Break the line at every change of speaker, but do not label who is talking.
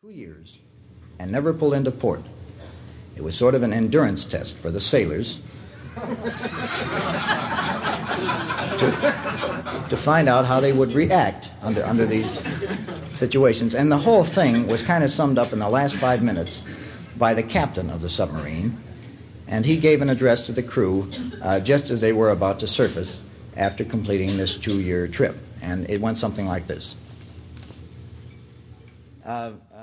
2 years and never pulled into port. It was sort of an endurance test for the sailors to find out how they would react under these situations. And the whole thing was kind of summed up in the last 5 minutes by the captain of the submarine. And he gave an address to the crew just as they were about to surface after completing this 2-year trip. And it went something like this.